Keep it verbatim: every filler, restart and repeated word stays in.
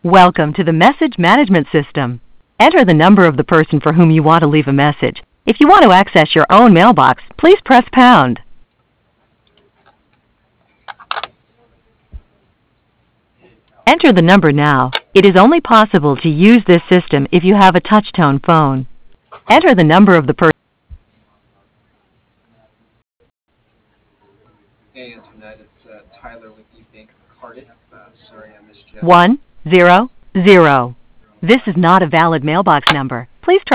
Welcome to the message management system. Enter the number of the person for whom you want to leave a message. If you want to access your own mailbox, please press pound. Enter the number now. It is only possible to use this system if you have a touch-tone phone. Enter the number of the person. Hey Antoinette, it's uh, Tyler with the Bank of Cardiff. Uh, sorry I missed you. One, zero, zero. This is not a valid mailbox number. Please try